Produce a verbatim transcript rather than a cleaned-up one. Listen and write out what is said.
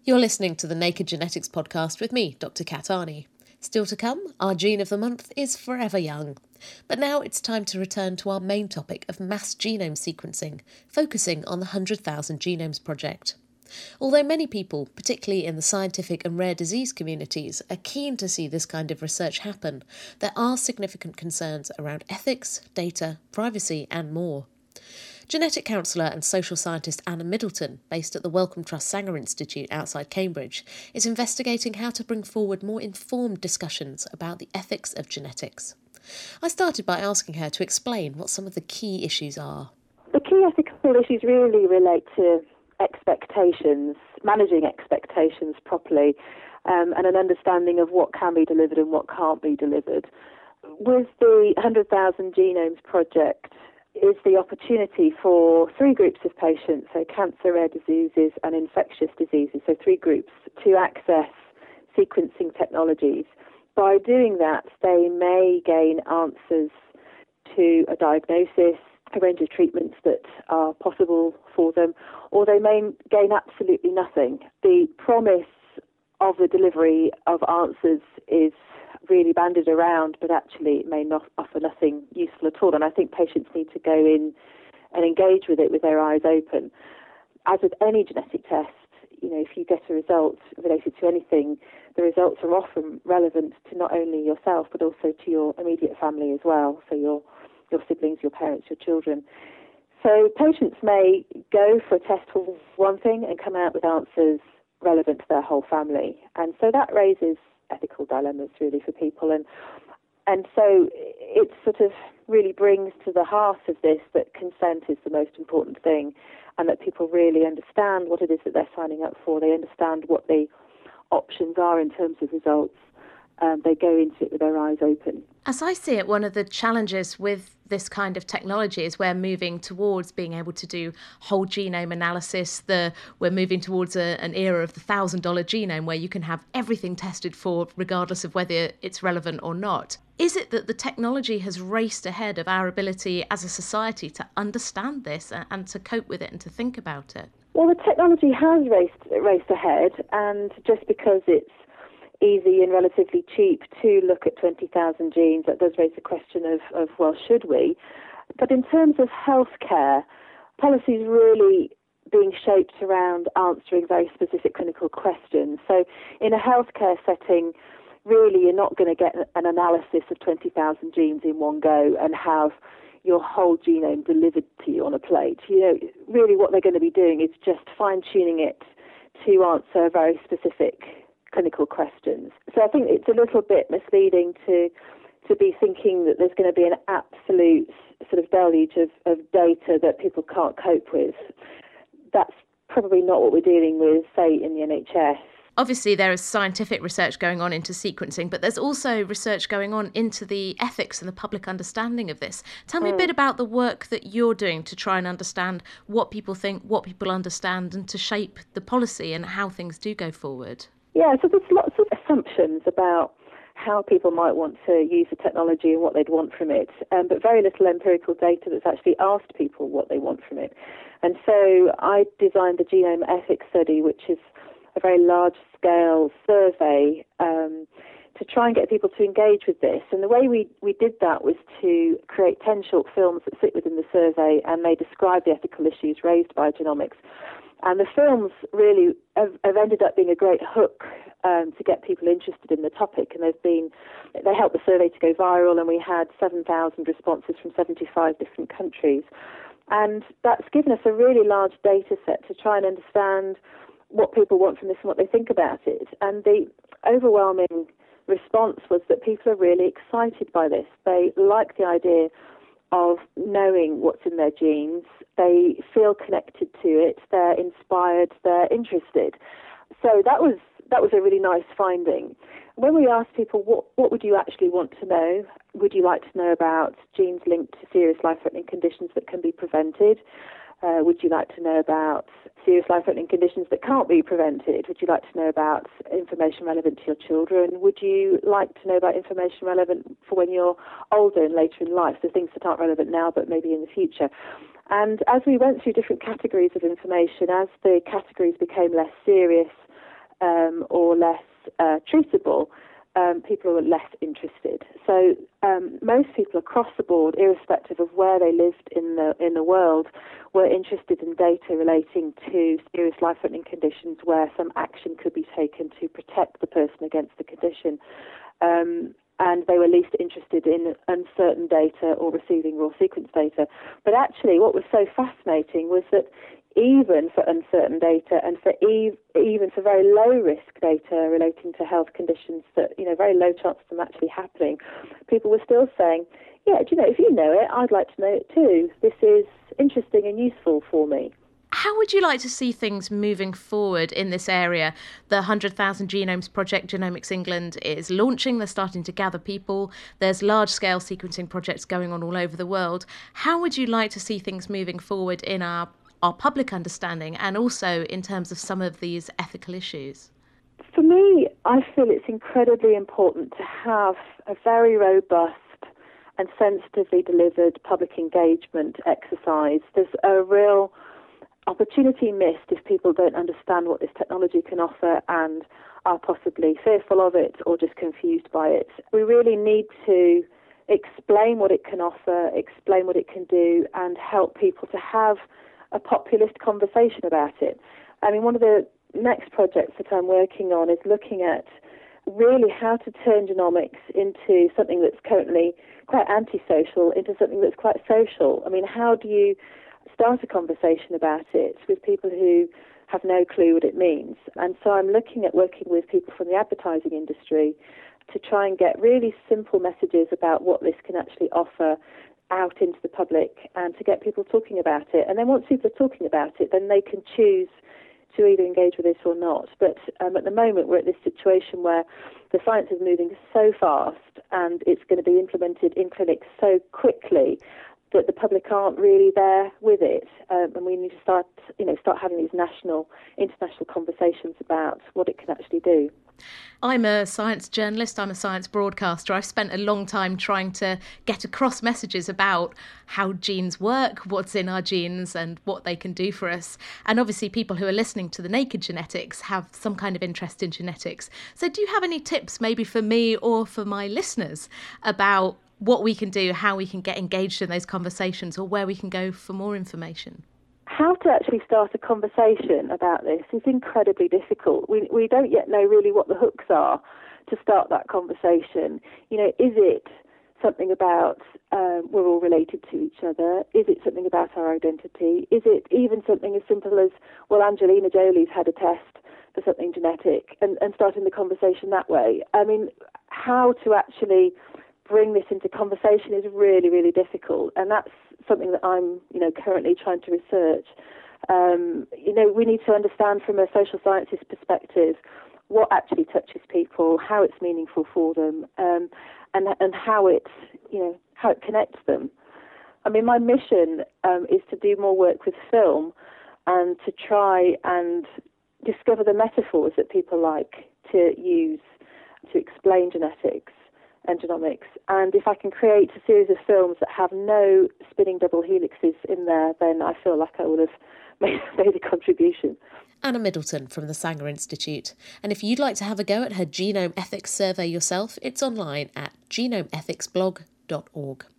You're listening to the Naked Genetics podcast with me, Doctor Kat Arney. Still to come, our gene of the month is Forever Young. But now it's time to return to our main topic of mass genome sequencing, focusing on the one hundred thousand Genomes Project. Although many people, particularly in the scientific and rare disease communities, are keen to see this kind of research happen, there are significant concerns around ethics, data, privacy and more. Genetic counsellor and social scientist Anna Middleton, based at the Wellcome Trust Sanger Institute outside Cambridge, is investigating how to bring forward more informed discussions about the ethics of genetics. I started by asking her to explain what some of the key issues are. The key ethical issues really relate to expectations, managing expectations properly, um, and an understanding of what can be delivered and what can't be delivered. With the one hundred thousand Genomes Project, is the opportunity for three groups of patients, so cancer, rare diseases and infectious diseases, so three groups, to access sequencing technologies. By doing that, they may gain answers to a diagnosis, a range of treatments that are possible for them, or they may gain absolutely nothing. The promise of the delivery of answers is really bandied around, but actually it may not offer nothing useful at all. And I think patients need to go in and engage with it with their eyes open. As with any genetic test, you know, if you get a result related to anything, the results are often relevant to not only yourself, but also to your immediate family as well, so your your siblings, your parents, your children. So patients may go for a test for one thing and come out with answers relevant to their whole family. And so that raises ethical dilemmas really for people, and and so it sort of really brings to the heart of this that consent is the most important thing, and that people really understand what it is that they're signing up for. They understand what the options are in terms of results. Um, they go into it with their eyes open. As I see it, one of the challenges with this kind of technology is we're moving towards being able to do whole genome analysis. The we're moving towards a, an era of the one thousand dollars genome where you can have everything tested for regardless of whether it's relevant or not. Is it that the technology has raced ahead of our ability as a society to understand this and, and to cope with it and to think about it? Well, the technology has raced, raced ahead, and just because it's easy and relatively cheap to look at twenty thousand genes, that does raise the question of, of, well, should we? But in terms of healthcare, policy is really being shaped around answering very specific clinical questions. So in a healthcare setting, really you're not going to get an analysis of twenty thousand genes in one go and have your whole genome delivered to you on a plate. You know, really what they're going to be doing is just fine-tuning it to answer very specific clinical questions. So I think it's a little bit misleading to to be thinking that there's going to be an absolute sort of deluge of, of data that people can't cope with. That's probably not what we're dealing with, say, in the N H S. Obviously, there is scientific research going on into sequencing, but there's also research going on into the ethics and the public understanding of this. Tell me mm. a bit about the work that you're doing to try and understand what people think, what people understand, and to shape the policy and how things do go forward. Yeah, so there's lots of assumptions about how people might want to use the technology and what they'd want from it, um, but very little empirical data that's actually asked people what they want from it. And so I designed the Genome Ethics Study, which is a very large-scale survey um, to try and get people to engage with this. And the way we, we did that was to create ten short films that sit within the survey, and they describe the ethical issues raised by genomics. And the films really have, have ended up being a great hook um, to get people interested in the topic. And they've been, they helped the survey to go viral, and we had seven thousand responses from seventy-five different countries. And that's given us a really large data set to try and understand what people want from this and what they think about it. And the overwhelming response was that people are really excited by this. They like the idea of knowing what's in their genes. They feel connected to it. They're inspired. They're interested. So that was that was a really nice finding. When we asked people, what what would you actually want to know? Would you like to know about genes linked to serious life-threatening conditions that can be prevented? Uh, would you like to know about serious life-threatening conditions that can't be prevented? Would you like to know about information relevant to your children? Would you like to know about information relevant for when you're older and later in life, so things that aren't relevant now but maybe in the future? And as we went through different categories of information, as the categories became less serious um, or less uh, treatable, um, people are less interested. So um, most people across the board, irrespective of where they lived in the in the world, were interested in data relating to serious life-threatening conditions where some action could be taken to protect the person against the condition. Um, and they were least interested in uncertain data or receiving raw sequence data. But actually, what was so fascinating was that even for uncertain data and for ev- even for very low-risk data relating to health conditions that, you know, very low chance of them actually happening, people were still saying, yeah, do you know, if you know it, I'd like to know it too. This is interesting and useful for me. How would you like to see things moving forward in this area? The one hundred thousand Genomes Project, Genomics England, is launching. They're starting to gather people. There's large-scale sequencing projects going on all over the world. How would you like to see things moving forward in our, our public understanding and also in terms of some of these ethical issues? For me, I feel it's incredibly important to have a very robust and sensitively delivered public engagement exercise. There's a real opportunity missed if people don't understand what this technology can offer and are possibly fearful of it or just confused by it. We really need to explain what it can offer, explain what it can do, and help people to have a populist conversation about it. I mean, one of the next projects that I'm working on is looking at really how to turn genomics into something that's currently quite antisocial into something that's quite social. I mean, how do you start a conversation about it with people who have no clue what it means? And so I'm looking at working with people from the advertising industry to try and get really simple messages about what this can actually offer out into the public and to get people talking about it. And then once people are talking about it, then they can choose to either engage with it or not. But um, at the moment, we're at this situation where the science is moving so fast and it's going to be implemented in clinics so quickly that the public aren't really there with it, um, and we need to start, you know, start having these national, international conversations about what it can actually do. I'm a science journalist, I'm a science broadcaster. I've spent a long time trying to get across messages about how genes work, what's in our genes and what they can do for us. And obviously people who are listening to The Naked Genetics have some kind of interest in genetics. So do you have any tips maybe for me or for my listeners about what we can do, how we can get engaged in those conversations or where we can go for more information? How to actually start a conversation about this is incredibly difficult. We we don't yet know really what the hooks are to start that conversation. You know, is it something about um, we're all related to each other? Is it something about our identity? Is it even something as simple as, well, Angelina Jolie's had a test for something genetic, and, and starting the conversation that way? I mean, how to actually bring this into conversation is really, really difficult, and that's something that I'm, you know, currently trying to research. Um, you know, we need to understand from a social sciences perspective what actually touches people, how it's meaningful for them, um, and and how it, you know, how it connects them. I mean, my mission um, is to do more work with film and to try and discover the metaphors that people like to use to explain genetics and genomics. And if I can create a series of films that have no spinning double helixes in there, then I feel like I would have made, made a contribution. Anna Middleton from the Sanger Institute. And if you'd like to have a go at her genome ethics survey yourself, it's online at genome ethics blog dot org.